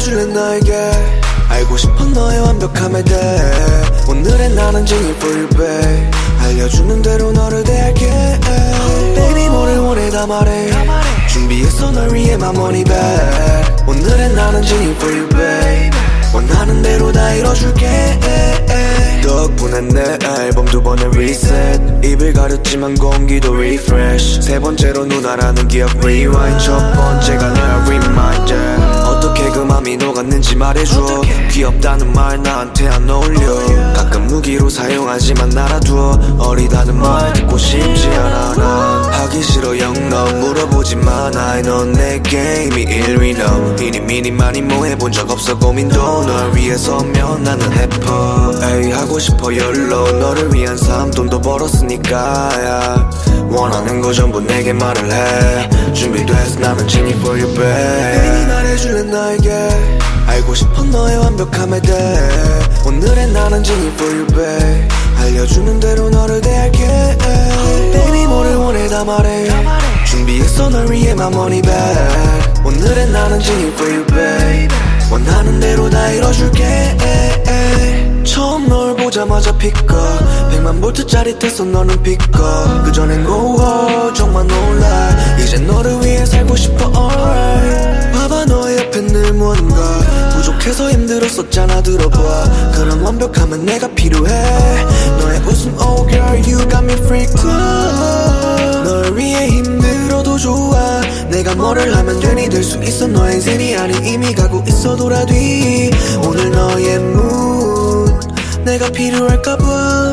말해줄래 나에게 알고 싶어 너의 완벽함에 대해 오늘의 나는 징이 for you babe 알려주는 대로 너를 대할게 Baby 뭐를 원해 다 말해 준비했어 널 위해 my money back 오늘의 나는 징이 for you babe 원하는 대로 다 이뤄줄게 덕분에 내 앨범 두 번의 reset 입을 가렸지만 공기도 refresh 세 번째로 누나라는 기억 rewind 첫 번째가 너야 remind 어떻게 그 맘이 녹았는지 말해줘 귀엽다는 말 나한테 안 어울려 가끔 무기로 사용하지만 날아두어 어리다는 말 듣고 싶지 않아 난 하기 싫어 영영 물어보지 마 나의 넌 내 게임이 1위 너 이니 미니 많이 뭐 해본 적 없어 고민도 널 위해 서면 나는 해퍼 에이 하고 싶어 열로 너를 위한 삶 돈도 벌었으니까 yeah. 원하는 거 전부 내게 말을 해 준비됐어 나는 genie for you babe Baby 말해줄래 나에게 알고 싶어 너의 완벽함에 대해 오늘의 나는 genie for you babe 알려주는 대로 너를 대할게 Baby 뭐를 원해 다 말해 준비했어 널 위해 my money back 오늘의 나는 genie for you babe 원하는 대로 다 이뤄줄게 처음 널 보자마자 피커 100만 볼트짜리 tesla 너는 피커 그전엔 고어 정말 놀라 이제 너를 위해 살고 싶어 alright 봐봐 너의 옆에 늘 무언가 부족해서 힘들었었잖아 들어봐 그런 완벽함은 내가 필요해 너의 웃음 oh girl you got me freaked out 널 위해 힘들어도 좋아 내가 뭐를 하면 괜히 될 수 있어 너의 인생이 아닌 이미 가고 있어 돌아 뒤 오늘 너의 mood 내가 필요할까봐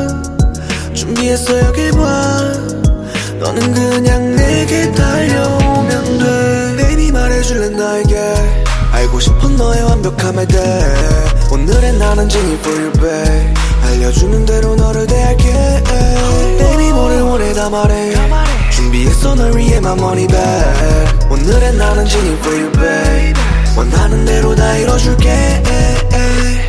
준비했어 여길 봐 너는 그냥 내게 달려오면 돼 Baby 말해줄래 나에게 알고 싶어 너의 완벽함에 대해 오늘의 나는 genie for you babe 알려주는 대로 너를 대할게 Baby 뭐를 원해 다 말해 준비했어 널 위해 my money back 오늘의 나는 genie for you babe 원하는 대로 다 이뤄줄게